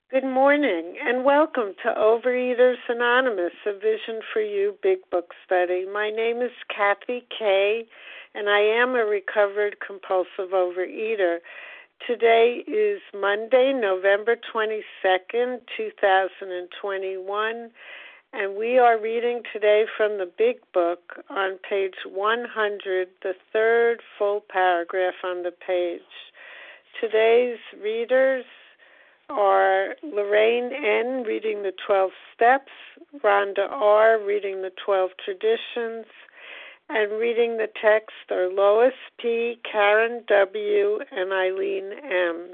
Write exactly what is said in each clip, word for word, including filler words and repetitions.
Good morning and welcome to Overeaters Anonymous, a Vision for You Big Book Study. My name is Kathy Kay, and I am a recovered compulsive overeater. Today is Monday, November twenty-second, two thousand twenty-one, and we are reading today from the Big Book on page one hundred, the third full paragraph on the page. Today's readers are Lorraine N. reading the twelve Steps, Rhonda R. reading the twelve Traditions, and reading the text are Lois P., Karen W., and Eileen M.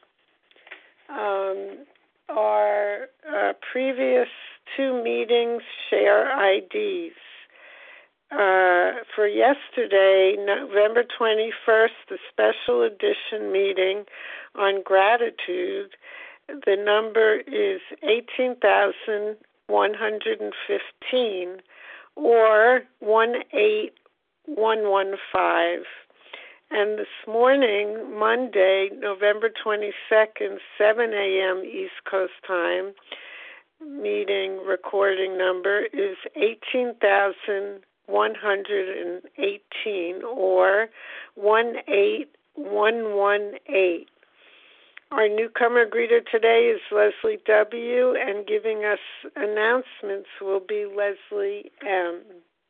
Um, our uh, previous two meetings share I Ds. Uh, for yesterday, November twenty-first, the special edition meeting on gratitude, the number is eighteen thousand one hundred fifteen or one eight one one five. And this morning, Monday, November twenty-second, seven a.m. East Coast time, meeting recording number is eighteen thousand one hundred eighteen or one eight one one eight. Our newcomer greeter today is Leslie W., and giving us announcements will be Leslie M.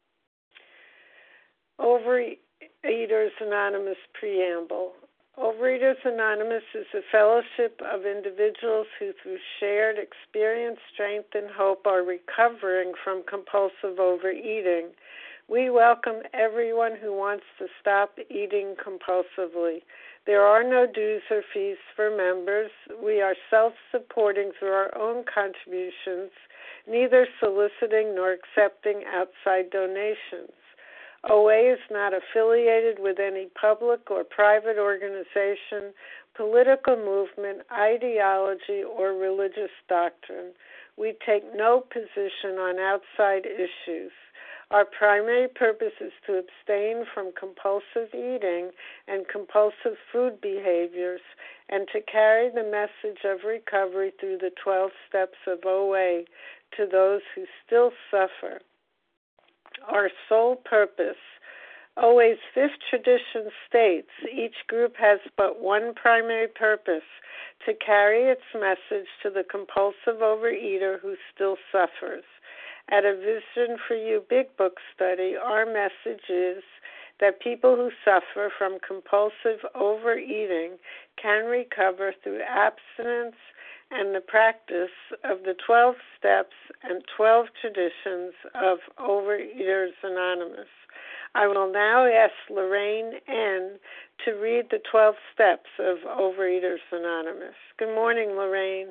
Overeaters Anonymous Preamble. Overeaters Anonymous is a fellowship of individuals who, through shared experience, strength, and hope, are recovering from compulsive overeating. We welcome everyone who wants to stop eating compulsively. There are no dues or fees for members. We are self-supporting through our own contributions, neither soliciting nor accepting outside donations. O A is not affiliated with any public or private organization, political movement, ideology, or religious doctrine. We take no position on outside issues. Our primary purpose is to abstain from compulsive eating and compulsive food behaviors and to carry the message of recovery through the twelve steps of O A to those who still suffer. Our sole purpose, O A's fifth tradition states, each group has but one primary purpose, to carry its message to the compulsive overeater who still suffers. At a Vision for You Big Book Study, our message is that people who suffer from compulsive overeating can recover through abstinence and the practice of the twelve steps and twelve traditions of Overeaters Anonymous. I will now ask Lorraine N. to read the twelve steps of Overeaters Anonymous. Good morning, Lorraine.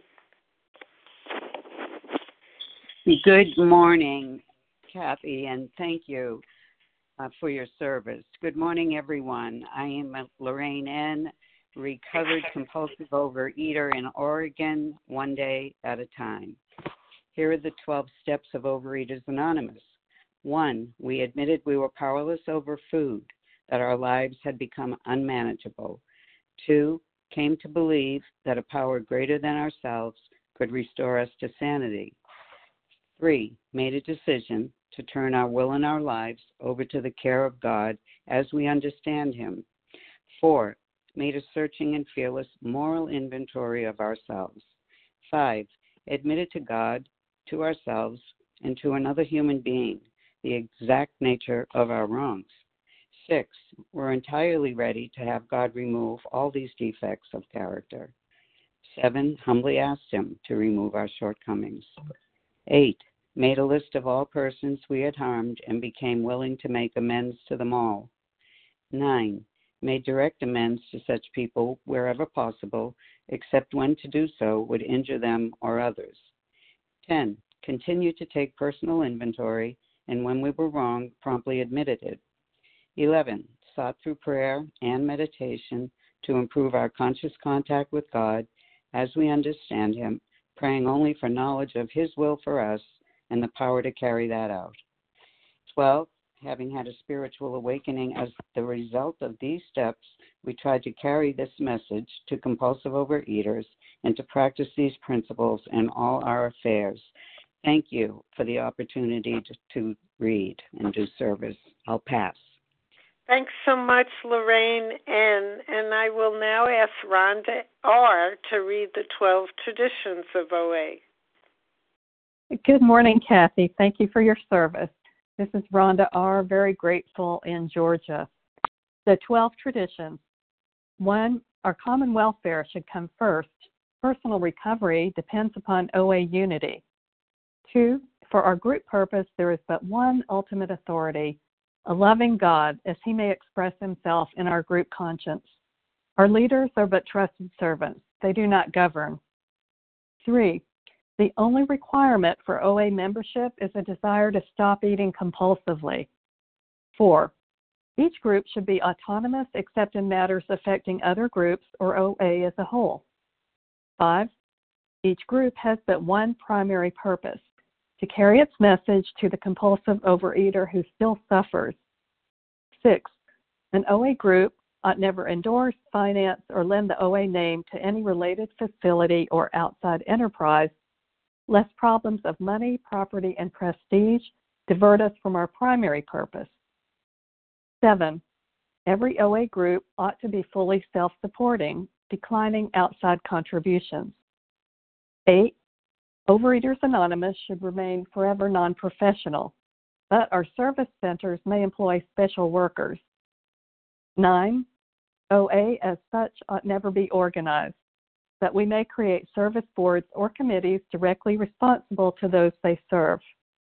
Good morning, Kathy, and thank you uh, for your service. Good morning, everyone. I am Lorraine N., recovered compulsive overeater in Oregon, one day at a time. Here are the twelve steps of Overeaters Anonymous. One, we admitted we were powerless over food, that our lives had become unmanageable. Two, came to believe that a power greater than ourselves could restore us to sanity. Three, made a decision to turn our will and our lives over to the care of God as we understand Him. Four, made a searching and fearless moral inventory of ourselves. Five, admitted to God, to ourselves, and to another human being the exact nature of our wrongs. Six, we're entirely ready to have God remove all these defects of character. Seven, humbly asked Him to remove our shortcomings. Eight, made a list of all persons we had harmed and became willing to make amends to them all. Nine, made direct amends to such people wherever possible, except when to do so would injure them or others. Ten, continued to take personal inventory, and when we were wrong, promptly admitted it. Eleven, sought through prayer and meditation to improve our conscious contact with God as we understand Him, praying only for knowledge of His will for us and the power to carry that out. Twelve, having had a spiritual awakening as the result of these steps, We try to carry this message to compulsive overeaters and to practice these principles in all our affairs. Thank you for the opportunity to, to read and do service. I'll pass. Thanks so much, Lorraine N. And I will now ask Rhonda R. to read the twelve traditions of O A. Good morning, Kathy. Thank you for your service. This is Rhonda R., very grateful in Georgia. The twelve traditions. One, our common welfare should come first. Personal recovery depends upon O A unity. Two, for our group purpose, there is but one ultimate authority, a loving God, as he may express himself in our group conscience. Our leaders are but trusted servants. They do not govern. Three, the only requirement for O A membership is a desire to stop eating compulsively. Four, each group should be autonomous except in matters affecting other groups or O A as a whole. Five, each group has but one primary purpose, to carry its message to the compulsive overeater who still suffers. Six, an O A group ought never endorse, finance, or lend the O A name to any related facility or outside enterprise, lest problems of money, property, and prestige divert us from our primary purpose. Seven, every O A group ought to be fully self-supporting, declining outside contributions. Eight, Overeaters Anonymous should remain forever non-professional, but our service centers may employ special workers. Nine, O A as such ought never be organized, but we may create service boards or committees directly responsible to those they serve.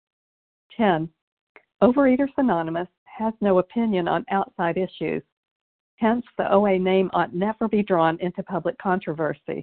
Ten, Overeaters Anonymous has no opinion on outside issues. Hence, the O A name ought never be drawn into public controversy.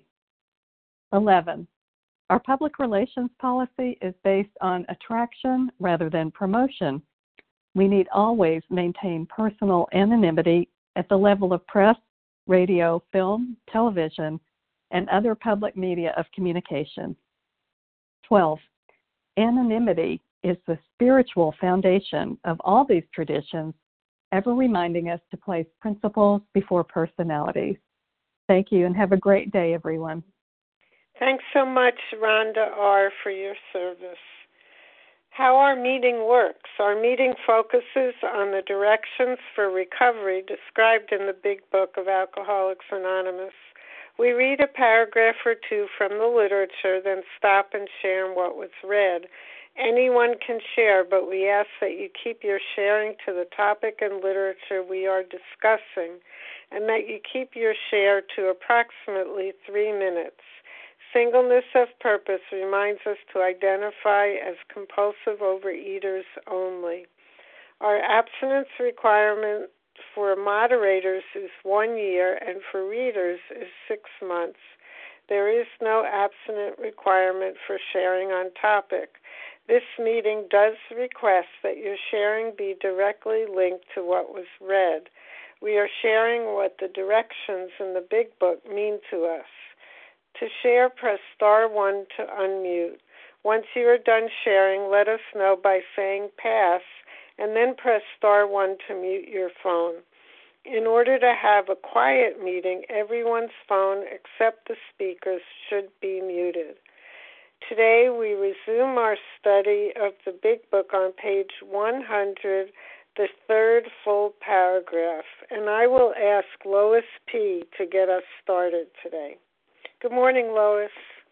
Eleven, our public relations policy is based on attraction rather than promotion. We need always maintain personal anonymity at the level of press, radio, film, television, and other public media of communication. Twelve, anonymity is the spiritual foundation of all these traditions, ever reminding us to place principles before personalities. Thank you, and have a great day, everyone. Thanks so much, Rhonda R., for your service. How our meeting works. Our meeting focuses on the directions for recovery described in the Big Book of Alcoholics Anonymous. We read a paragraph or two from the literature, then stop and share what was read. Anyone can share, but we ask that you keep your sharing to the topic and literature we are discussing, and that you keep your share to approximately three minutes. Singleness of purpose reminds us to identify as compulsive overeaters only. Our abstinence requirement for moderators is one year, and for readers is six months. There is no abstinent requirement for sharing on topic. This meeting does request that your sharing be directly linked to what was read. We are sharing what the directions in the Big Book mean to us. To share, press star one to unmute. Once you are done sharing, let us know by saying pass, and then press star one to mute your phone. In order to have a quiet meeting, everyone's phone except the speaker's should be muted. Today we resume our study of the Big Book on page one hundred, the third full paragraph, and I will ask Lois P. to get us started today. Good morning, Lois.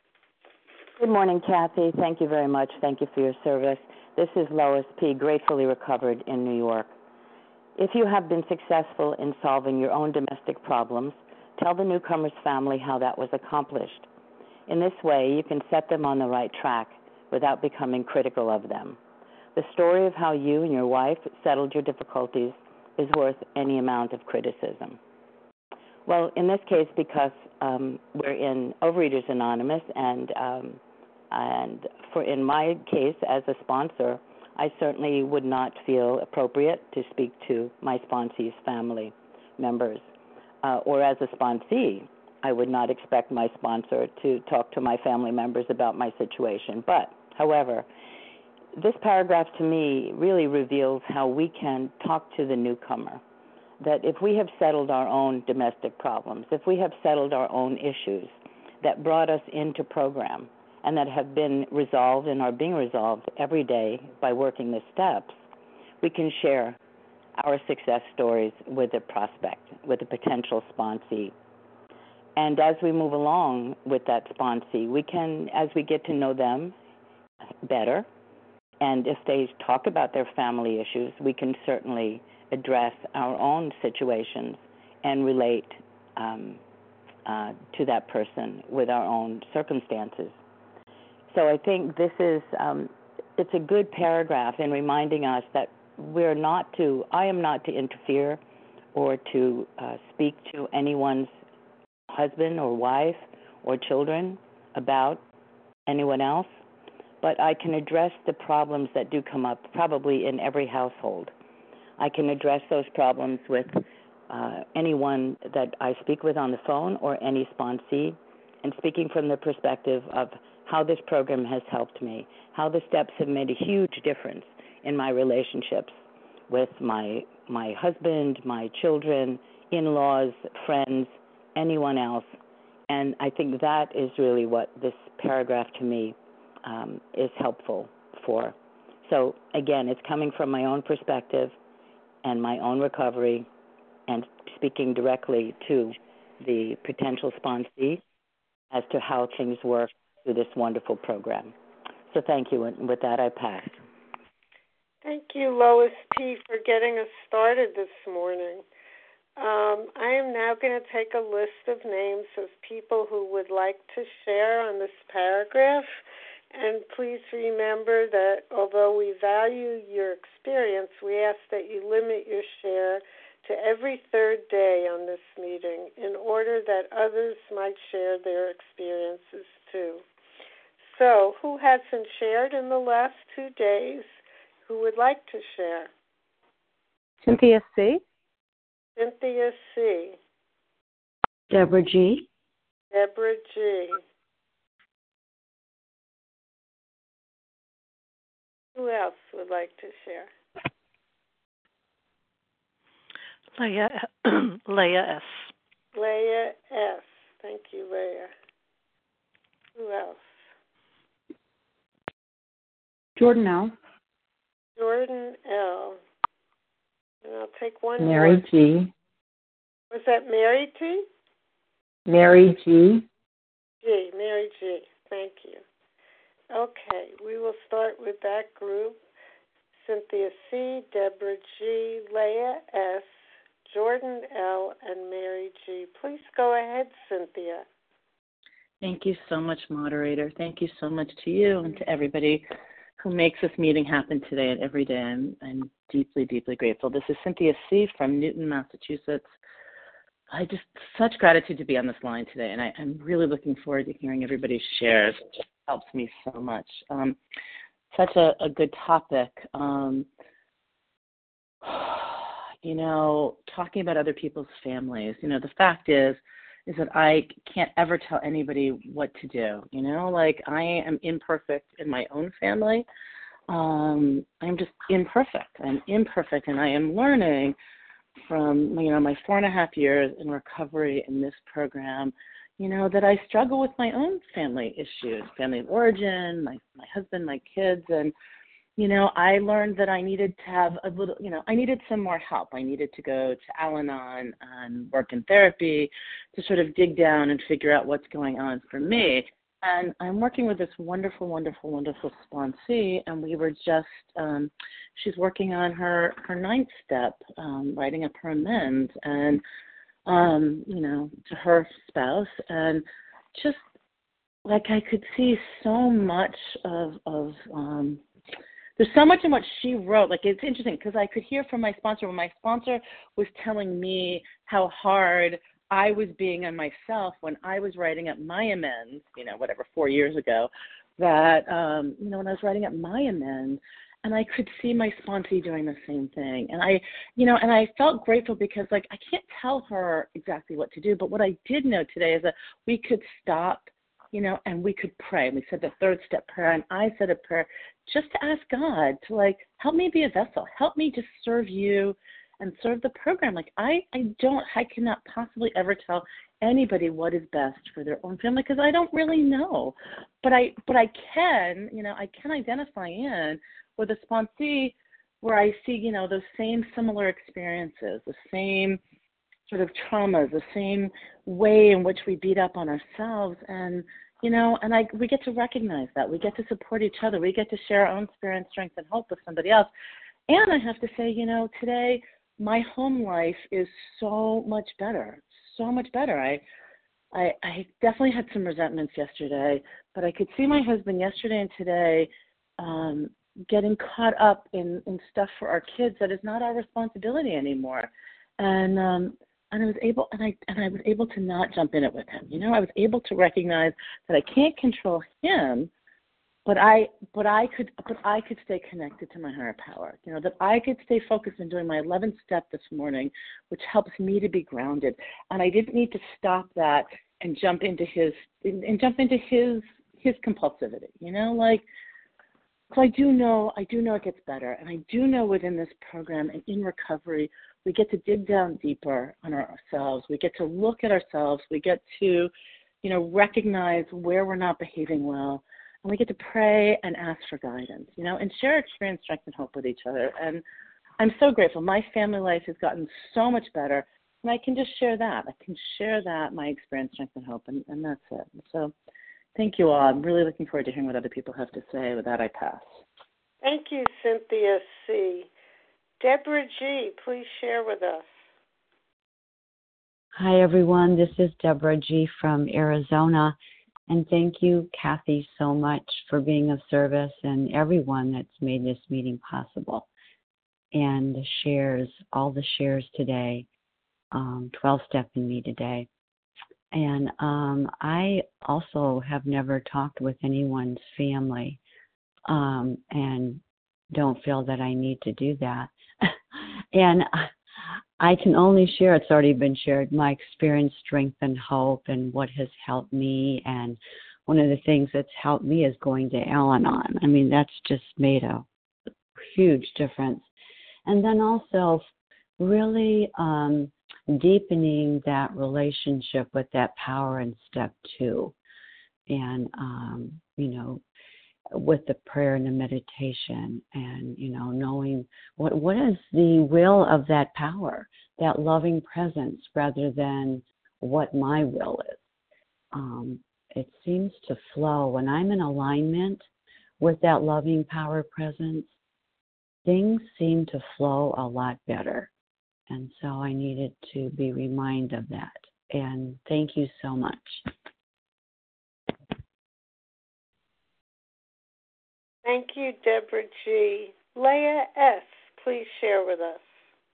Good morning, Kathy. Thank you very much. Thank you for your service. This is Lois P., gratefully recovered in New York. If you have been successful in solving your own domestic problems, tell the newcomer's family how that was accomplished. In this way, you can set them on the right track without becoming critical of them. The story of how you and your wife settled your difficulties is worth any amount of criticism. Well, in this case, because um, we're in Overeaters Anonymous, and um, and for in my case as a sponsor, I certainly would not feel appropriate to speak to my sponsee's family members. Uh, or as a sponsee, I would not expect my sponsor to talk to my family members about my situation. But, however, this paragraph to me really reveals how we can talk to the newcomer. that if we have settled our own domestic problems, if we have settled our own issues that brought us into program and that have been resolved and are being resolved every day by working the steps, we can share our success stories with a prospect, with a potential sponsee. And as we move along with that sponsee, we can, as we get to know them better, and if they talk about their family issues, we can certainly address our own situations and relate um, uh, to that person with our own circumstances. So I think this is, um, it's a good paragraph in reminding us that we're not to, I am not to interfere or to uh, speak to anyone's husband or wife or children about anyone else, but I can address the problems that do come up probably in every household. I can address those problems with uh, anyone that I speak with on the phone or any sponsee, and speaking from the perspective of how this program has helped me, how the steps have made a huge difference in my relationships with my my husband, my children, in-laws, friends, anyone else. And I think that is really what this paragraph to me um, is helpful for. So again, it's coming from my own perspective and my own recovery and speaking directly to the potential sponsee as to how things work through this wonderful program. So thank you, and with that I pass. Thank you, Lois P., for getting us started this morning. Um, I am now going to take a list of names of people who would like to share on this paragraph. And please remember that although we value your experience, we ask that you limit your share to every third day on this meeting in order that others might share their experiences too. So, who hasn't shared in the last two days? Who would like to share? Cynthia C. Cynthia C. Deborah G. Deborah G. Who else would like to share? Leah, Leah S. Leah S. Thank you, Leah. Who else? Jordan L. Jordan L. And I'll take one Mary more. G. Was that Mary T? Mary G. G. Mary G. Thank you. Okay, we will start with that group. Cynthia C., Deborah G., Leah S., Jordan L., and Mary G. Please go ahead, Cynthia. Thank you so much, moderator. Thank you so much to you and to everybody who makes this meeting happen today and every day. I'm, I'm deeply, deeply grateful. This is Cynthia C. from Newton, Massachusetts. I just, such gratitude to be on this line today, and I, I'm really looking forward to hearing everybody's shares. It just helps me so much. Um, such a, a good topic. Um, you know, talking about other people's families, you know, the fact is, is that I can't ever tell anybody what to do, you know, like I am imperfect in my own family. Um, I'm just imperfect. I'm imperfect, and I am learning from, you know, my four and a half years in recovery in this program, you know, that I struggle with my own family issues, family of origin, my, my husband, my kids, and you know, I learned that I needed to have a little, you know, I needed some more help. I needed to go to Al-Anon and work in therapy to sort of dig down and figure out what's going on for me. And I'm working with this wonderful, wonderful, wonderful sponsee, and we were just, um, she's working on her, her ninth step, um, writing up her amends, and, um, you know, to her spouse. And just like I could see so much of, of, um, there's so much in what she wrote. Like, it's interesting because I could hear from my sponsor when my sponsor was telling me how hard I was being on myself when I was writing up my amends, you know, whatever, four years ago, that, um, you know, when I was writing up my amends, and I could see my sponsee doing the same thing. And I, you know, and I felt grateful because, like, I can't tell her exactly what to do, but what I did know today is that we could stop, you know, and we could pray. We said the third step prayer, and I said a prayer just to ask God to, like, help me be a vessel. Help me to serve you and serve the program. Like I, I don't, I cannot possibly ever tell anybody what is best for their own family because I don't really know. But I, but I can, you know, I can identify in with a sponsee where I see, you know, those same similar experiences, the same sort of traumas, the same way in which we beat up on ourselves, and you know, and I we get to recognize that. We get to support each other. We get to share our own experience, strength, and hope with somebody else. And I have to say, you know, today my home life is so much better, so much better. I, I, I definitely had some resentments yesterday, but I could see my husband yesterday and today um, getting caught up in, in stuff for our kids that is not our responsibility anymore. And um, and I was able and I and I was able to not jump in it with him. You know, I was able to recognize that I can't control him, but I but I could but I could stay connected to my higher power. You know, that I could stay focused on doing my eleventh step this morning, which helps me to be grounded. And I didn't need to stop that and jump into his and jump into his his compulsivity. You know, like so I do know I do know it gets better, and I do know within this program and in recovery we get to dig down deeper on ourselves. We get to look at ourselves. We get to, you know, recognize where we're not behaving well. And we get to pray and ask for guidance, you know, and share experience, strength, and hope with each other. And I'm so grateful. My family life has gotten so much better. And I can just share that. I can share that, my experience, strength, and hope. And, and that's it. So thank you all. I'm really looking forward to hearing what other people have to say. With that, I pass. Thank you, Cynthia C. Deborah G., please share with us. Hi, everyone. This is Deborah G. from Arizona. And thank you, Kathy, so much for being of service and everyone that's made this meeting possible. And the shares, all the shares today, um, twelve-step in me today. And um, I also have never talked with anyone's family um, and don't feel that I need to do that. And I can only share, it's already been shared, my experience, strength, and hope, and what has helped me. And one of the things that's helped me is going to Al-Anon. I mean, that's just made a huge difference. And then also really um, deepening that relationship with that power in step two. And, um, you know, with the prayer and the meditation, and you know, knowing what what is the will of that power, that loving presence, rather than what my will is. Um, it seems to flow when I'm in alignment with that loving power presence. Things seem to flow a lot better, and so I needed to be reminded of that. And thank you so much. Thank you, Deborah G. Leah S., please share with us.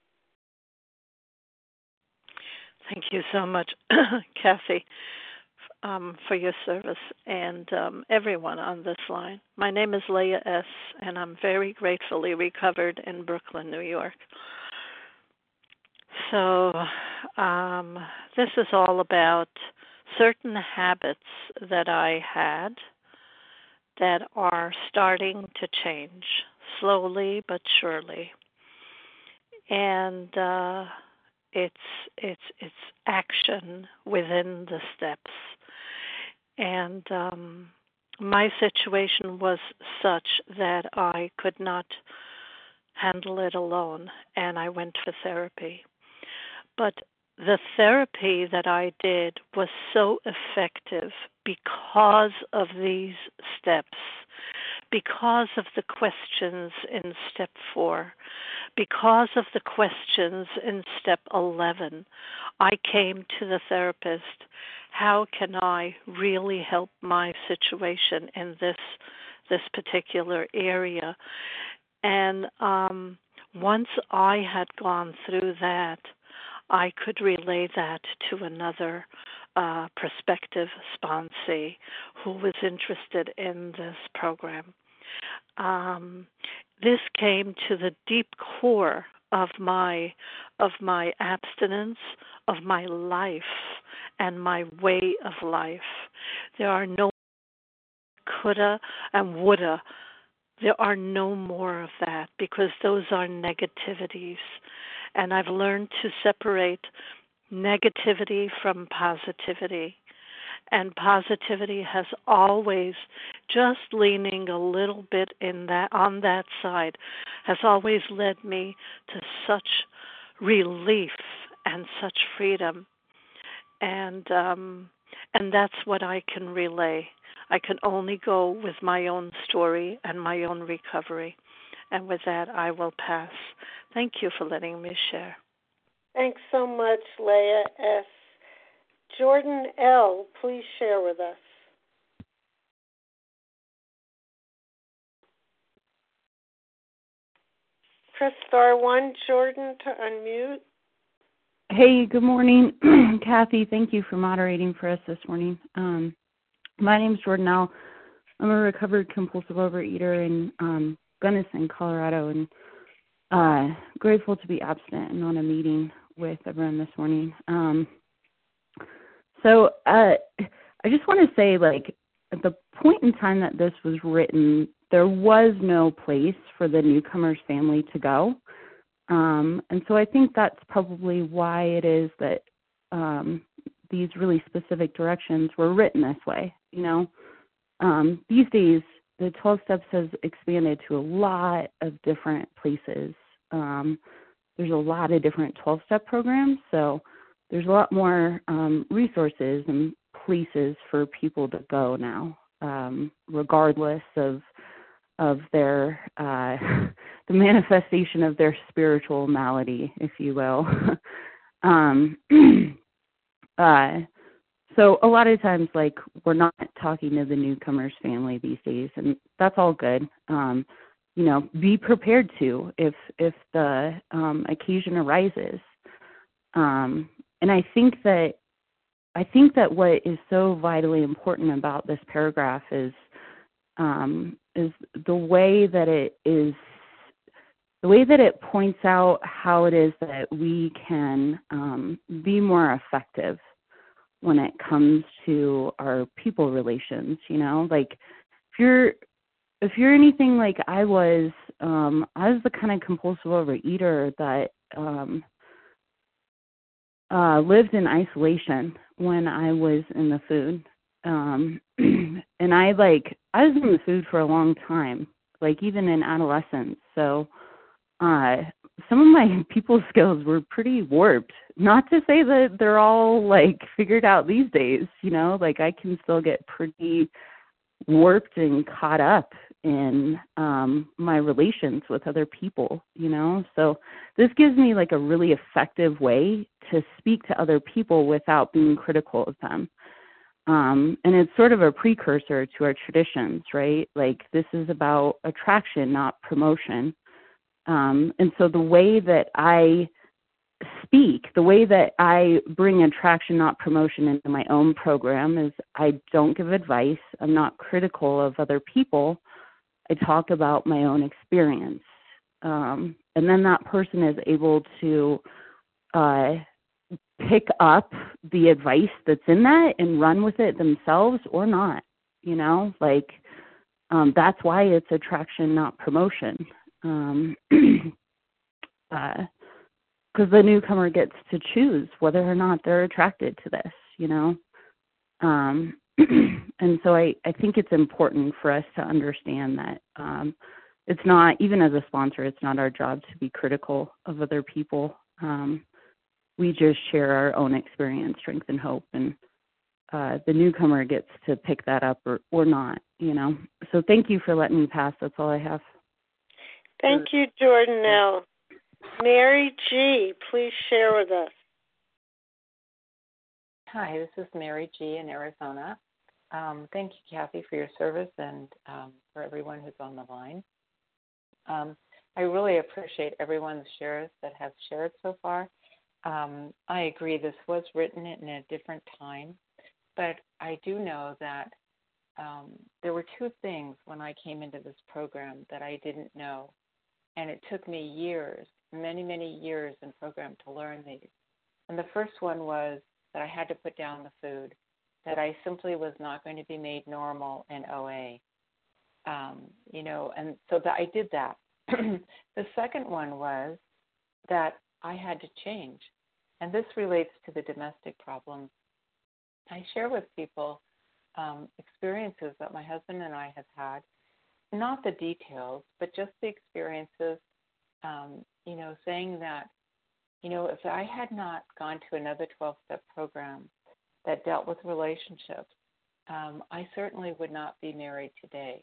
Thank you so much, Kathy, um, for your service, and um, everyone on this line. My name is Leah S., and I'm very gratefully recovered in Brooklyn, New York. So um, this is all about certain habits that I had that are starting to change, slowly but surely. And uh, it's it's it's action within the steps. And um, my situation was such that I could not handle it alone, and I went for therapy. But the therapy that I did was so effective because of these steps, because of the questions in step four, because of the questions in step eleven. I came to the therapist. How can I really help my situation in this this particular area? And um, once I had gone through that, I could relay that to another uh, prospective sponsee who was interested in this program. Um, this came to the deep core of my of my abstinence, of my life, and my way of life. There are no coulda and woulda. There are no more of that, because those are negativities. And I've learned to separate negativity from positivity. And positivity has always, just leaning a little bit in that on that side, has always led me to such relief and such freedom. And um, and that's what I can relay. I can only go with my own story and my own recovery. And with that, I will pass. Thank you for letting me share. Thanks so much, Leah S. Jordan L., please share with us. Press star one, Jordan, to unmute. Hey, good morning, Kathy. Thank you for moderating for us this morning. Um, my name is Jordan L. I'm a recovered compulsive overeater in um, Gunnison, Colorado, and uh, grateful to be abstinent and on a meeting with everyone this morning. Um, so uh, I just want to say, like, at the point in time that this was written, there was no place for the newcomer's family to go. Um, and so I think that's probably why it is that um, these really specific directions were written this way. You know, um, these days, the twelve Steps has expanded to a lot of different places. Um, there's a lot of different twelve-step programs, so there's a lot more um, resources and places for people to go now, um, regardless of of their uh, the manifestation of their spiritual malady, if you will. um, uh, so a lot of times, like, we're not talking to the newcomer's family these days, and that's all good. Um, you know, be prepared to if if the um, occasion arises. Um, and I think that I think that what is so vitally important about this paragraph is um, is the way that it is, the way that it points out how it is that we can um, be more effective when it comes to our people relations. You know, like if you're if you're anything like I was, um, I was the kind of compulsive overeater that um, uh, lived in isolation when I was in the food. Um, and I like, I was in the food for a long time, like even in adolescence. So, uh, some of my people skills were pretty warped. Not to say that they're all like figured out these days, you know, like I can still get pretty warped and caught up in um my relations with other people, you know. So this gives me like a really effective way to speak to other people without being critical of them. Um and it's sort of a precursor to our traditions, right? Like this is about attraction, not promotion. Um and so the way that I speak, the way that I bring attraction, not promotion, into my own program is I don't give advice. I'm not critical of other people. I talk about my own experience. Um, and then that person is able to uh, pick up the advice that's in that and run with it themselves or not. You know, like um, that's why it's attraction, not promotion. Um, uh, because the newcomer gets to choose whether or not they're attracted to this, you know. Um, and so I, I think it's important for us to understand that um, it's not, even as a sponsor, it's not our job to be critical of other people. Um, we just share our own experience, strength, and hope, and uh, the newcomer gets to pick that up or, or not, you know. So thank you for letting me pass. That's all I have. Thank you, Jordan L. Mary G., please share with us. Hi, this is Mary G. in Arizona. Um, thank you, Kathy, for your service and um, for everyone who's on the line. Um, I really appreciate everyone's shares that have shared so far. Um, I agree this was written in a different time, but I do know that um, there were two things when I came into this program that I didn't know, and it took me years, many, many years in program to learn these. And the first one was that I had to put down the food, that I simply was not going to be made normal in O A. Um, you know, and so that I did that. The second one was that I had to change. And this relates to the domestic problems. I share with people um, experiences that my husband and I have had, not the details, but just the experiences, um, you know, saying that, you know, if I had not gone to another twelve-step program that dealt with relationships, um, I certainly would not be married today.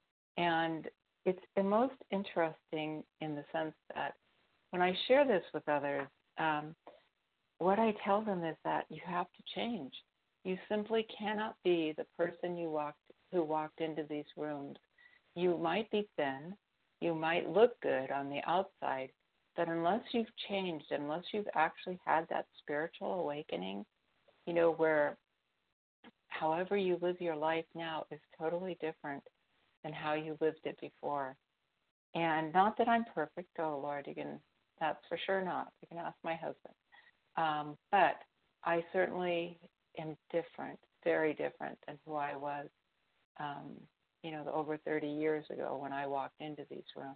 And it's the most interesting in the sense that when I share this with others, um, what I tell them is that you have to change. You simply cannot be the person you walked who walked into these rooms. You might be thin, you might look good on the outside, but unless you've changed, unless you've actually had that spiritual awakening, you know, where however you live your life now is totally different than how you lived it before. And not that I'm perfect, oh Lord, you can, that's for sure not. You can ask my husband. Um, but I certainly am different, very different than who I was, um, you know, over thirty years ago when I walked into these rooms.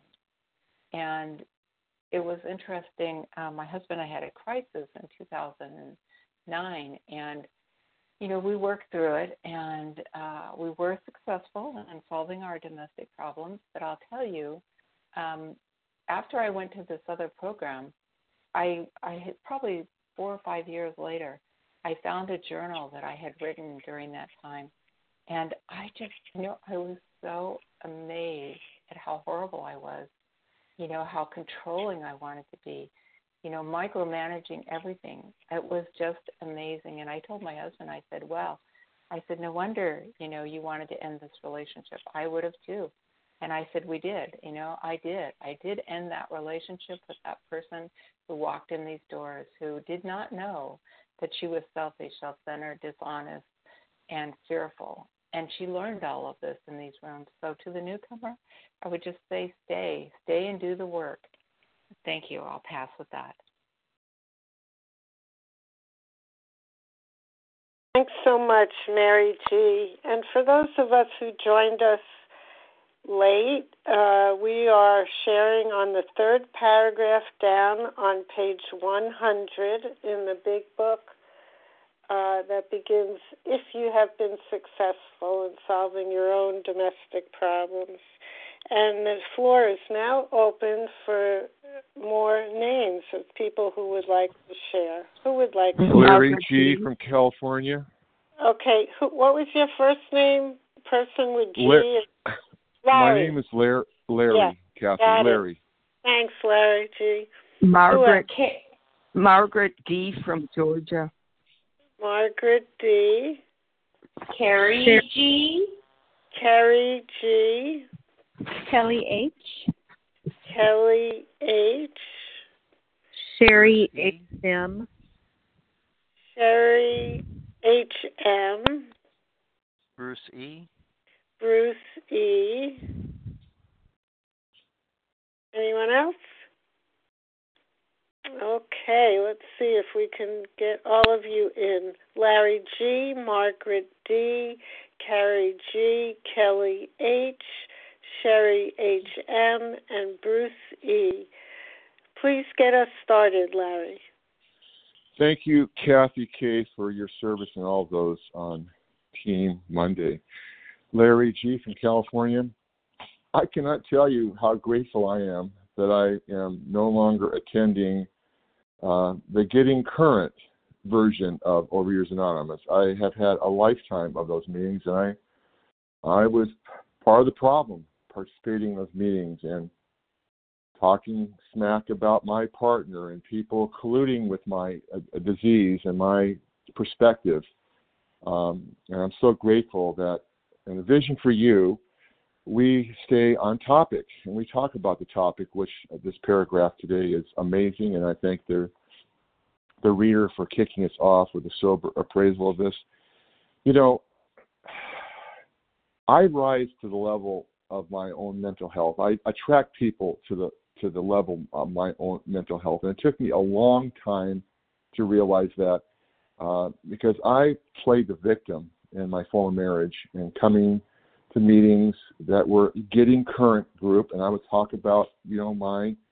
And it was interesting. Um, my husband and I had a crisis in two thousand nine, and, you know, we worked through it, and uh, we were successful in solving our domestic problems. But I'll tell you, um, after I went to this other program, I, I had probably four or five years later, I found a journal that I had written during that time. And I just, you know, I was so amazed at how horrible I was, you know, how controlling I wanted to be, you know, micromanaging everything. It was just amazing. And I told my husband, I said, well, I said, no wonder, you know, you wanted to end this relationship. I would have too. And I said, we did, you know, I did. I did end that relationship with that person who walked in these doors, who did not know that she was selfish, self-centered, dishonest, and fearful. And she learned all of this in these rooms. So to the newcomer, I would just say stay, stay and do the work. Thank you. I'll pass with that. Thanks so much, Mary G. And for those of us who joined us late, uh, we are sharing on the third paragraph down on page one hundred in the big book. Uh, that begins, if you have been successful in solving your own domestic problems. And the floor is now open for more names of people who would like to share. Who would like to Larry G. from California. Okay, who, what was your first name, person with G? La- Larry. My name is Larry, Larry yes, Kathy, Larry. It. Thanks, Larry G. Margaret, Margaret D. from Georgia. Margaret D. Carrie G. Carrie G. Kelly H. Kelly H. Sherry H M. Sherry H M. Bruce E. Bruce E. Anyone else? Okay, let's see if we can get all of you in. Larry G., Margaret D., Carrie G., Kelly H., Sherry H M, and Bruce E. Please get us started, Larry. Thank you, Kathy K., for your service and all of those on Team Monday. Larry G. from California. I cannot tell you how grateful I am that I am no longer attending uh, the Getting Current version of Overeaters Anonymous. I have had a lifetime of those meetings, and I I was part of the problem participating in those meetings and talking smack about my partner and people colluding with my uh, disease and my perspective. Um, and I'm so grateful that in the Vision for You, we stay on topic and we talk about the topic, which uh, this paragraph today is amazing, and I thank the the reader for kicking us off with a sober appraisal of this. You know, I rise to the level of my own mental health. I attract people to the to the level of my own mental health, and it took me a long time to realize that uh, because I played the victim in my former marriage and coming to meetings that were Getting Current group, and I would talk about, you know, my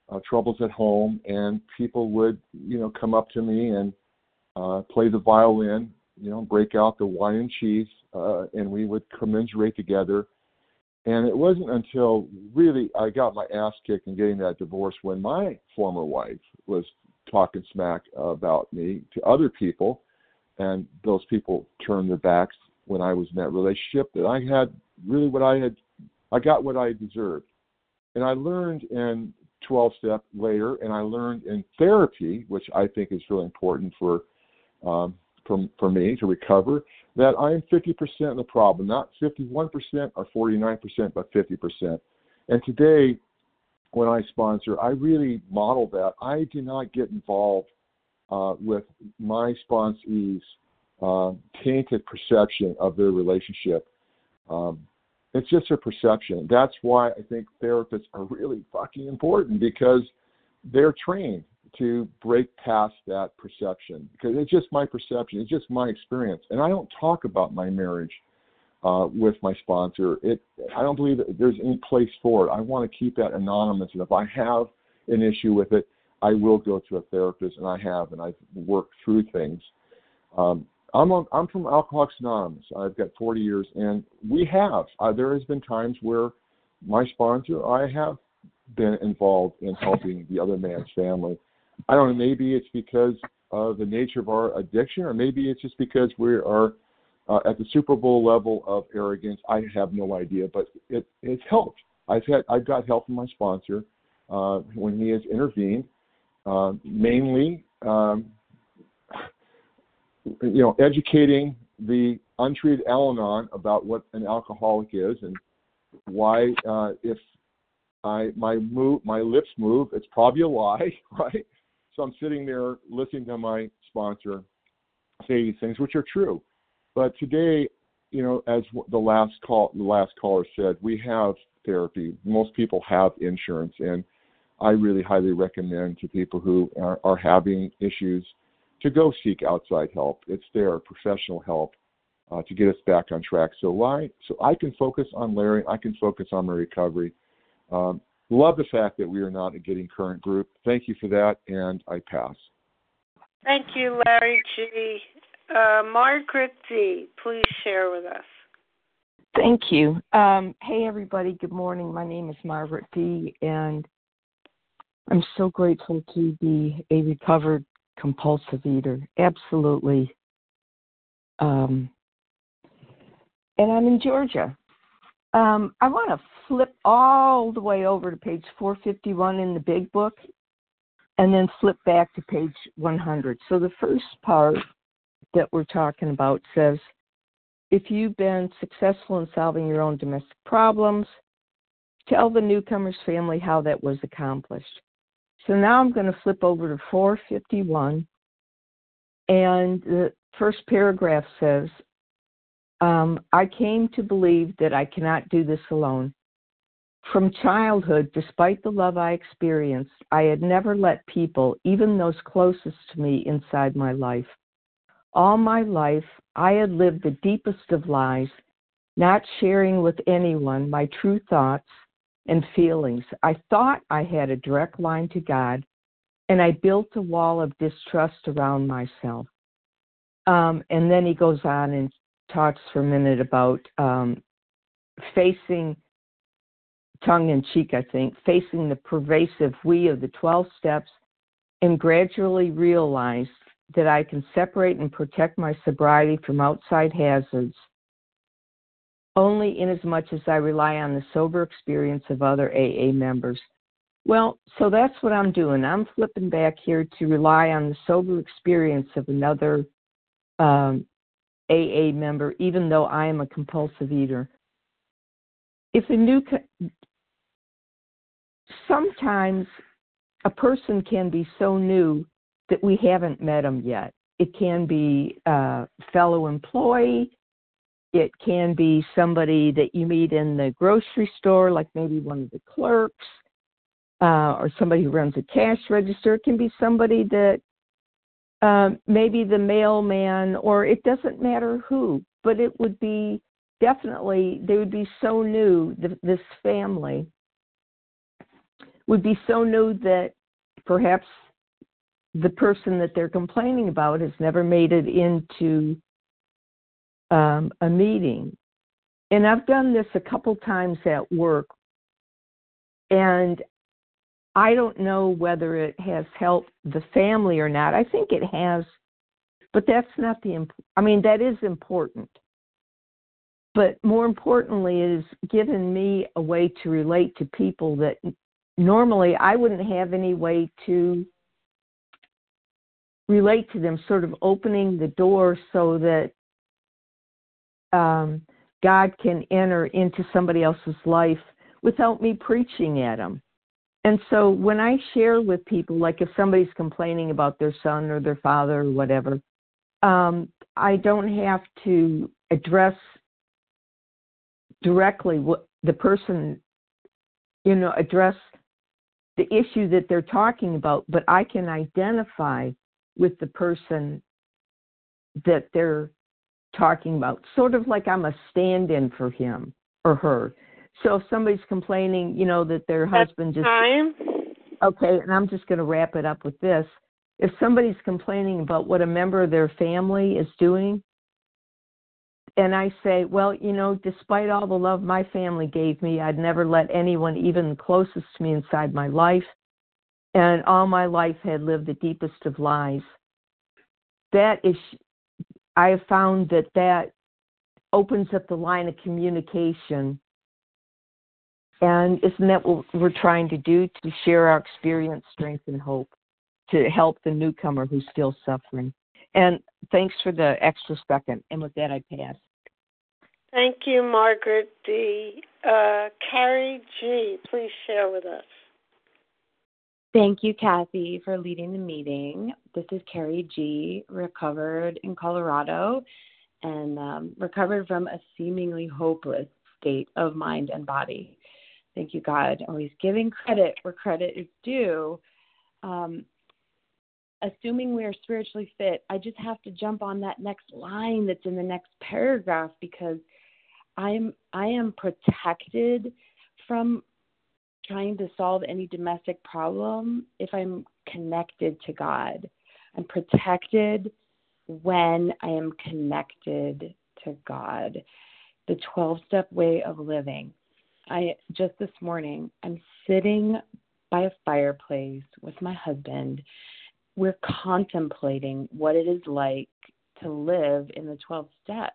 uh, troubles at home, and people would, you know, come up to me and uh, play the violin, you know, break out the wine and cheese, uh, and we would commiserate together. And it wasn't until really I got my ass kicked in getting that divorce when my former wife was talking smack about me to other people, and those people turned their backs when I was in that relationship, that I had really what I had, I got what I deserved. And I learned in twelve-step later, and I learned in therapy, which I think is really important for um, for, for me to recover, that I am fifty percent of the problem, not fifty-one percent or forty-nine percent, but fifty percent. And today, when I sponsor, I really model that. I do not get involved uh, with my sponsees' uh, tainted perception of their relationship. Um, it's just a perception. That's why I think therapists are really fucking important, because they're trained to break past that perception, because it's just my perception. It's just my experience. And I don't talk about my marriage uh, with my sponsor. It, I don't believe that there's any place for it. I want to keep that anonymous. And if I have an issue with it, I will go to a therapist, and I have, and I've worked through things. Um, I'm on, I'm from Alcoholics Anonymous. I've got forty years, and we have. Uh, there has been times where my sponsor, I have been involved in helping the other man's family. I don't know, maybe it's because of the nature of our addiction, or maybe it's just because we are uh, at the Super Bowl level of arrogance. I have no idea, but it, it's helped. I've had, I've got help from my sponsor uh, when he has intervened, uh, mainly, um, you know, educating the untreated Al-Anon about what an alcoholic is, and why uh, if I my move my lips move, it's probably a lie, right? So I'm sitting there listening to my sponsor say these things, which are true. But today, you know, as the last call the last caller said, we have therapy. Most people have insurance, and I really highly recommend to people who are, are having issues to go seek outside help. It's there, professional help, uh, to get us back on track. So why? So I can focus on Larry. I can focus on my recovery. Um, love the fact that we are not a Getting Current group. Thank you for that, and I pass. Thank you, Larry G. Uh, Margaret D., please share with us. Thank you. Um, hey, everybody. Good morning. My name is Margaret D., and I'm so grateful to be a recovered compulsive eater. Absolutely. Um, and I'm in Georgia. Um, I want to flip all the way over to page four fifty-one in the big book, and then flip back to page one hundred. So the first part that we're talking about says, if you've been successful in solving your own domestic problems, tell the newcomer's family how that was accomplished. So now I'm going to flip over to four fifty-one, and the first paragraph says, um, I came to believe that I cannot do this alone. From childhood, despite the love I experienced, I had never let people, even those closest to me, inside my life. All my life, I had lived the deepest of lies, not sharing with anyone my true thoughts and feelings. I thought I had a direct line to God, and I built a wall of distrust around myself. Um, and then he goes on and talks for a minute about um, facing, tongue-in-cheek, I think, facing the pervasive we of the twelve steps, and gradually realized that I can separate and protect my sobriety from outside hazards only in as much as I rely on the sober experience of other A A members. Well, so that's what I'm doing. I'm flipping back here to rely on the sober experience of another um, A A member, even though I am a compulsive eater. If a new, sometimes a person can be so new that we haven't met them yet. It can be a fellow employee. It can be somebody that you meet in the grocery store, like maybe one of the clerks, uh, or somebody who runs a cash register. It can be somebody that um, maybe the mailman, or it doesn't matter who, but it would be definitely, they would be so new, th- this family. would be so new that perhaps the person that they're complaining about has never made it into um, a meeting. And I've done this a couple times at work, and I don't know whether it has helped the family or not. I think it has, but that's not the, imp- I mean, that is important. But more importantly, it has given me a way to relate to people that normally I wouldn't have any way to relate to them, sort of opening the door so that um, God can enter into somebody else's life without me preaching at them. And so when I share with people, like if somebody's complaining about their son or their father or whatever, um, I don't have to address directly what the person, you know, address the issue that they're talking about, but I can identify with the person that they're talking about, sort of like I'm a stand-in for him or her. So if somebody's complaining, you know, that their husband just... Time. Okay, and I'm just going to wrap it up with this. If somebody's complaining about what a member of their family is doing, and I say, well, you know, despite all the love my family gave me, I'd never let anyone even closest to me inside my life, and all my life had lived the deepest of lies. That is, I have found that that opens up the line of communication. And isn't that what we're trying to do, to share our experience, strength, and hope, to help the newcomer who's still suffering? And thanks for the extra second. And with that, I pass. Thank you, Margaret D. Uh, Carrie G., please share with us. Thank you, Kathy, for leading the meeting. This is Carrie G., recovered in Colorado and um, recovered from a seemingly hopeless state of mind and body. Thank you, God. Always giving credit where credit is due. Um, assuming we are spiritually fit, I just have to jump on that next line that's in the next paragraph, because I'm I am protected from trying to solve any domestic problem if I'm connected to God. I'm protected when I am connected to God. The twelve-step way of living. I just this morning, I'm sitting by a fireplace with my husband. We're contemplating what it is like to live in the twelve steps.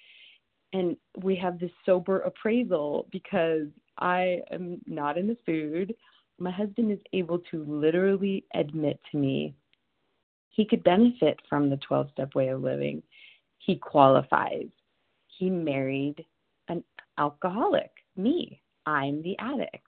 And we have this sober appraisal because I am not in the food. My husband is able to literally admit to me he could benefit from the twelve-step way of living. He qualifies. He married an alcoholic, me. I'm the addict.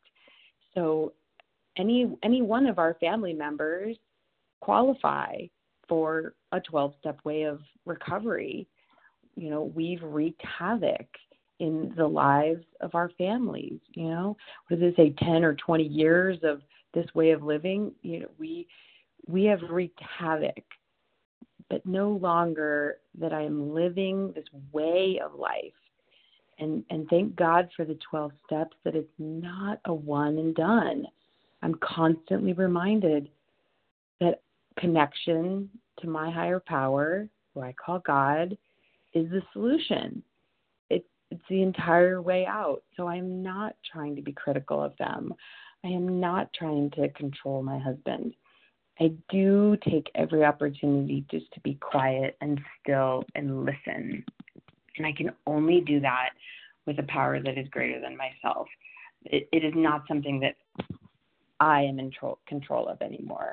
So any any one of our family members qualify for a twelve-step way of recovery. You know, we've wreaked havoc in the lives of our families. You know, what does it say, ten or twenty years of this way of living? You know, we we have wreaked havoc, but no longer that I am living this way of life. And and thank God for the twelve steps, that it's not a one and done. I'm constantly reminded that connection to my higher power, who I call God, is the solution. It's it's the entire way out. So I'm not trying to be critical of them. I am not trying to control my husband. I do take every opportunity just to be quiet and still and listen. And I can only do that with a power that is greater than myself. It, it is not something that I am in tro- control of anymore.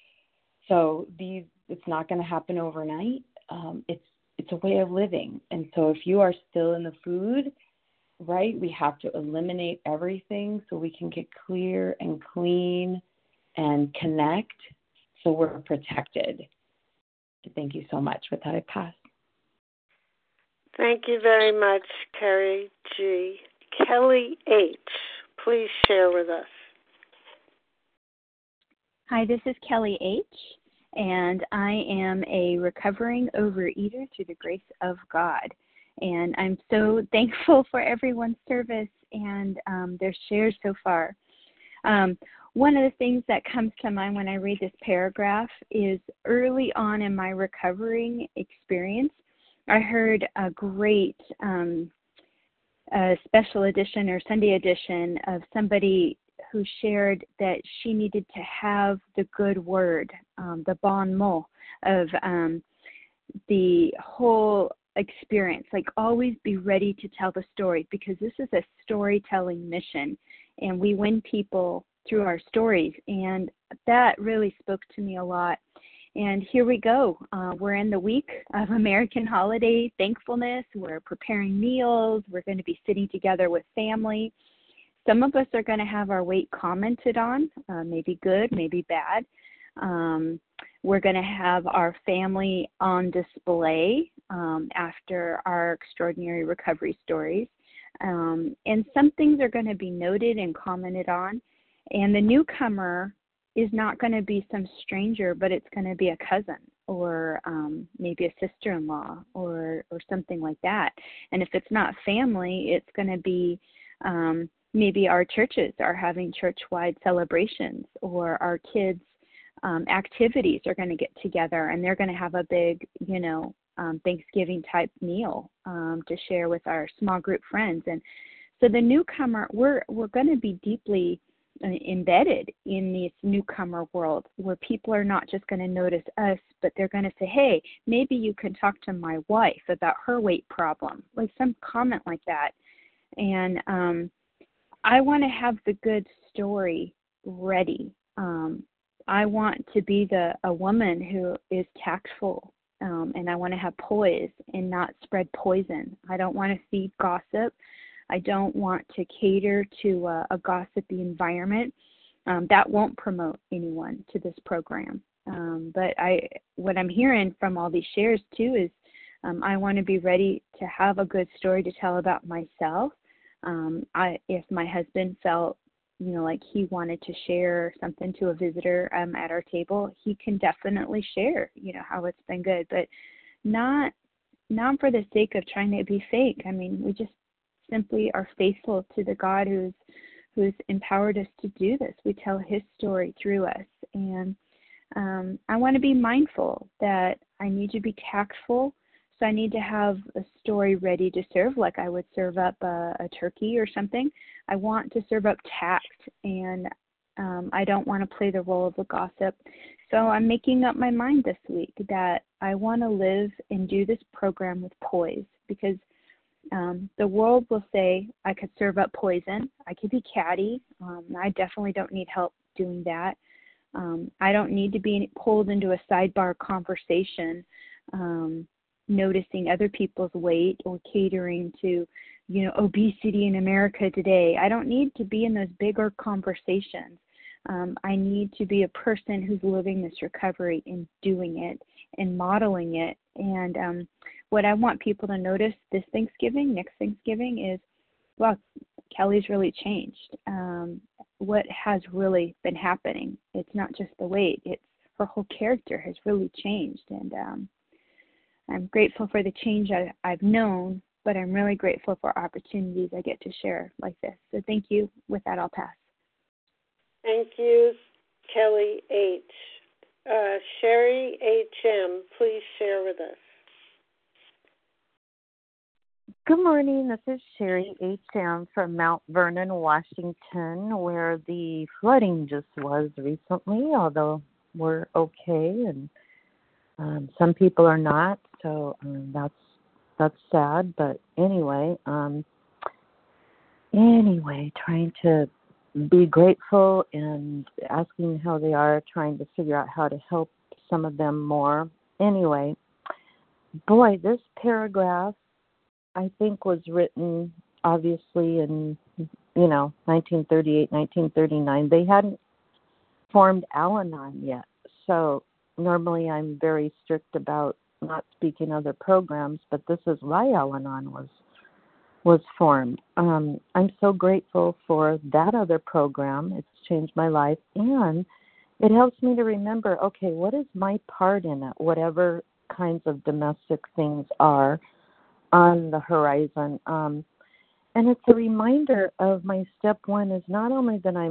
So these, it's not going to happen overnight. Um, it's it's a way of living. And so if you are still in the food, right, we have to eliminate everything so we can get clear and clean and connect so we're protected. Thank you so much. With that, I pass. Thank you very much, Carrie G. Kelly H., please share with us. Hi, this is Kelly H., and I am a recovering overeater through the grace of God. And I'm so thankful for everyone's service and um, their shares so far. Um, one of the things that comes to mind when I read this paragraph is early on in my recovering experience, I heard a great um, a special edition or Sunday edition of somebody who shared that she needed to have the good word, um, the bon mot of um, the whole experience, like always be ready to tell the story, because this is a storytelling mission and we win people through our stories. And that really spoke to me a lot. And here we go. Uh, we're in the week of American holiday thankfulness. We're preparing meals. We're going to be sitting together with family. Some of us are going to have our weight commented on, uh, maybe good, maybe bad. Um, we're going to have our family on display um, after our extraordinary recovery stories. Um, and some things are going to be noted and commented on. And the newcomer is not going to be some stranger, but it's going to be a cousin or um, maybe a sister-in-law or, or something like that. And if it's not family, it's going to be um, maybe our churches are having church-wide celebrations, or our kids' um, activities are going to get together and they're going to have a big, you know, um, Thanksgiving-type meal um, to share with our small group friends. And so the newcomer, we're we're going to be deeply embedded in this newcomer world, where people are not just going to notice us, but they're going to say, hey, maybe you can talk to my wife about her weight problem, like some comment like that. And um, I want to have the good story ready. Um, I want to be the a woman who is tactful, um, and I want to have poise and not spread poison. I don't want to feed gossip. I don't want to cater to a, a gossipy environment. Um, that won't promote anyone to this program. Um, but I, what I'm hearing from all these shares too is um, I want to be ready to have a good story to tell about myself. Um, I, if my husband felt, you know, like he wanted to share something to a visitor um, at our table, he can definitely share, you know, how it's been good, but not, not for the sake of trying to be fake. I mean, we just simply are faithful to the God who's who's empowered us to do this. We tell his story through us. And um, I want to be mindful that I need to be tactful. So I need to have a story ready to serve, like I would serve up a, a turkey or something. I want to serve up tact, and um, I don't want to play the role of a gossip. So I'm making up my mind this week that I want to live and do this program with poise, because Um, the world will say I could serve up poison. I could be catty. Um, I definitely don't need help doing that. Um, I don't need to be pulled into a sidebar conversation, um, noticing other people's weight or catering to, you know, obesity in America today. I don't need to be in those bigger conversations. Um, I need to be a person who's living this recovery and doing it and modeling it. And um, what I want people to notice this Thanksgiving, next Thanksgiving, is, wow, Kelly's really changed. Um, what has really been happening? It's not just the weight. It's her whole character has really changed. And um, I'm grateful for the change I, I've known, but I'm really grateful for opportunities I get to share like this. So thank you. With that, I'll pass. Thank you, Kelly H. Uh, Sherry H M, please share with us. Good morning. This is Sherry H M from Mount Vernon, Washington, where the flooding just was recently, although we're okay, and um, some people are not, so um, that's that's sad. But anyway, um, anyway, trying to be grateful and asking how they are, trying to figure out how to help some of them more. Anyway, boy, this paragraph, I think, was written obviously in, you know, nineteen thirty-eight, nineteen thirty-nine. They hadn't formed Al-Anon yet. So normally I'm very strict about not speaking other programs, but this is why Al-Anon was was formed. Um, I'm so grateful for that other program. It's changed my life, and it helps me to remember, okay, what is my part in it, whatever kinds of domestic things are on the horizon. Um, and it's a reminder of my step one is not only that I'm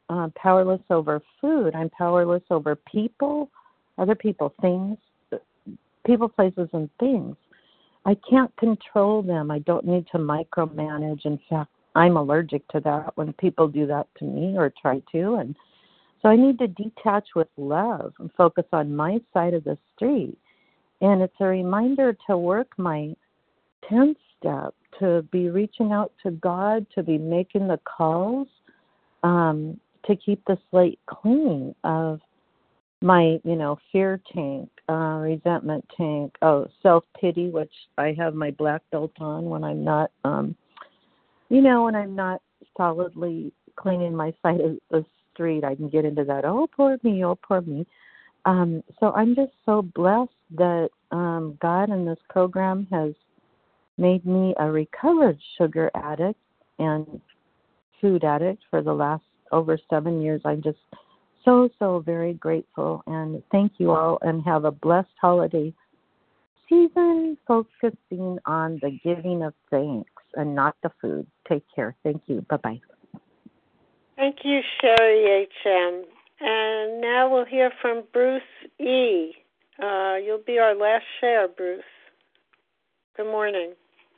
uh, powerless over food. I'm powerless over people, other people, things, people, places, and things. I can't control them. I don't need to micromanage. In fact, I'm allergic to that when people do that to me or try to. And so I need to detach with love and focus on my side of the street. And it's a reminder to work my tenth step, to be reaching out to God, to be making the calls, um, to keep the slate clean of my, you know, fear tank, uh, resentment tank, oh, self-pity, which I have my black belt on when I'm not, um, you know, when I'm not solidly cleaning my side of the street. I can get into that, oh, poor me, oh, poor me. Um, so I'm just so blessed that um, God in this program has made me a recovered sugar addict and food addict for the last over seven years. I'm just so, so very grateful. And thank you all, and have a blessed holiday season, focusing on the giving of thanks and not the food. Take care. Thank you. Bye-bye. Thank you, Sherry H M. And now we'll hear from Bruce E. Uh, you'll be our last share, Bruce. Good morning.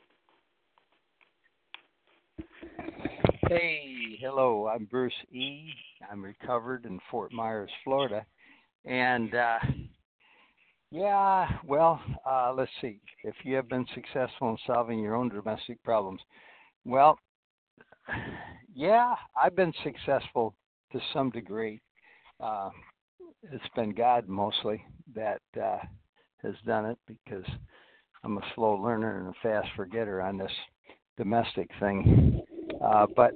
Hey, hello. I'm Bruce E. I'm recovered in Fort Myers, Florida. And, uh, yeah, well, uh, let's see. If you have been successful in solving your own domestic problems, well, yeah, I've been successful to some degree. Uh, it's been God mostly that uh, has done it, because I'm a slow learner and a fast forgetter on this domestic thing. Uh, but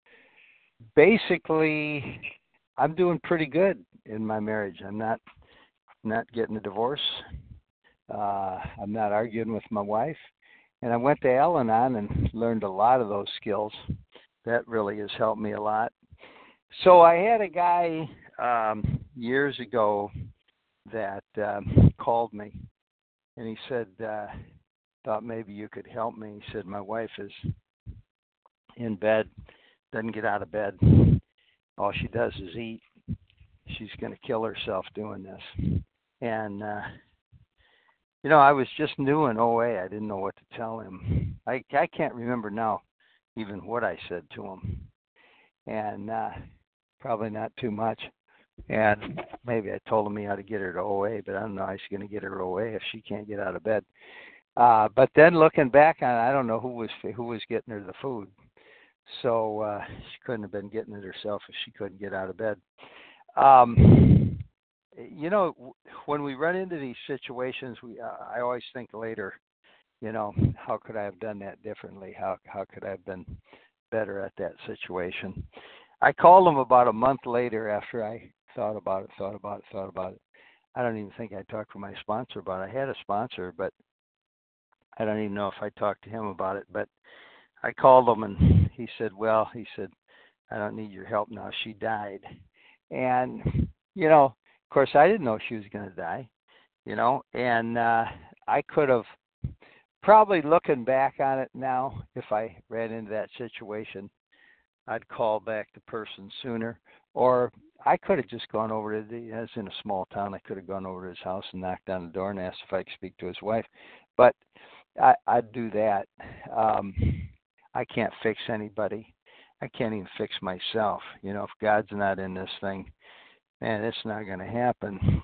basically, I'm doing pretty good in my marriage. I'm not not getting a divorce. Uh, I'm not arguing with my wife. And I went to Al-Anon and learned a lot of those skills. That really has helped me a lot. So I had a guy um, years ago that um, called me, and he said, uh, thought maybe you could help me. He said, my wife is in bed, doesn't get out of bed. All she does is eat. She's going to kill herself doing this. And, uh, you know, I was just new in O A. I didn't know what to tell him. I, I can't remember now even what I said to him. And uh, probably not too much. And maybe I told him he ought to get her to O A, but I don't know how he's going to get her to O A if she can't get out of bed. Uh, but then looking back on it, I don't know who was who was getting her the food. So uh, she couldn't have been getting it herself if she couldn't get out of bed. Um, you know, when we run into these situations, we uh, I always think later, you know, how could I have done that differently? How how could I have been better at that situation? I called him about a month later after I thought about it, thought about it, thought about it. I don't even think I talked to my sponsor about it. I had a sponsor, but I don't even know if I talked to him about it. But I called him, and he said, well, he said, I don't need your help now. She died. And, you know, of course, I didn't know she was going to die, you know, and uh, I could have probably, looking back on it now, if I ran into that situation, I'd call back the person sooner. Or I could have just gone over to the, as in a small town, I could have gone over to his house and knocked on the door and asked if I could speak to his wife. But I, I'd do that. Um, I can't fix anybody. I can't even fix myself. You know, if God's not in this thing, man, it's not going to happen.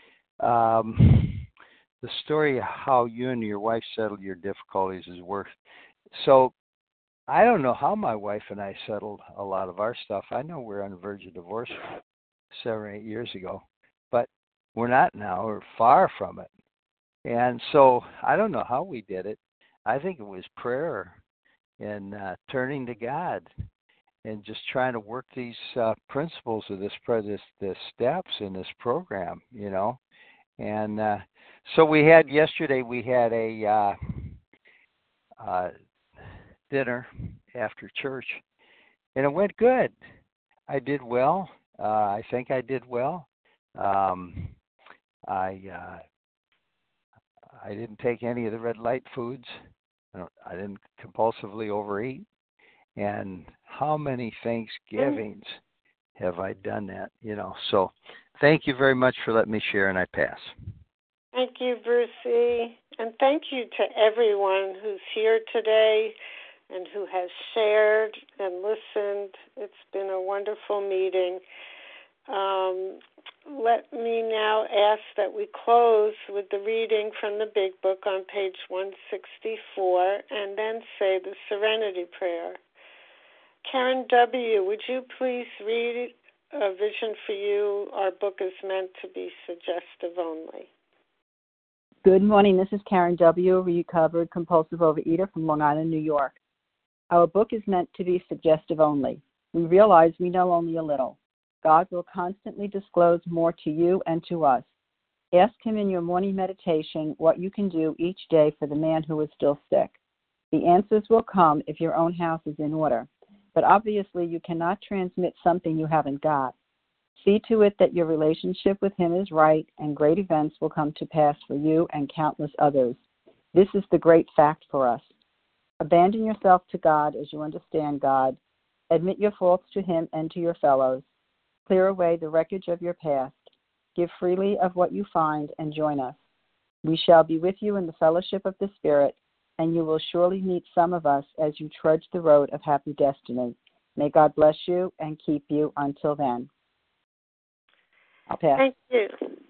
Um, the story of how you and your wife settled your difficulties is worth. So I don't know how my wife and I settled a lot of our stuff. I know we're on the verge of divorce seven or eight years ago, but we're not now. We're far from it. And so I don't know how we did it. I think it was prayer and uh, turning to God and just trying to work these uh, principles of this, this, this steps in this program, you know. And uh, so we had yesterday, we had a uh, uh, dinner after church, and it went good. I did well. Uh, I think I did well. Um, I uh, I didn't take any of the red light foods. I, don't, I didn't compulsively overeat. And how many Thanksgivings have I done that? You know, so thank you very much for letting me share, and I pass. Thank you, Brucey. And thank you to everyone who's here today and who has shared and listened. It's been a wonderful meeting. Um, let me now ask that we close with the reading from the Big Book on page one sixty-four and then say the Serenity Prayer. Karen W., would you please read A Vision for You? Our book is meant to be suggestive only. Good morning. This is Karen W., recovered compulsive overeater from Long Island, New York. Our book is meant to be suggestive only. We realize we know only a little. God will constantly disclose more to you and to us. Ask Him in your morning meditation what you can do each day for the man who is still sick. The answers will come if your own house is in order, but obviously you cannot transmit something you haven't got. See to it that your relationship with Him is right, and great events will come to pass for you and countless others. This is the great fact for us. Abandon yourself to God as you understand God. Admit your faults to Him and to your fellows. Clear away the wreckage of your past. Give freely of what you find and join us. We shall be with you in the fellowship of the Spirit, and you will surely meet some of us as you trudge the road of happy destiny. May God bless you and keep you until then. I'll pass. Thank you.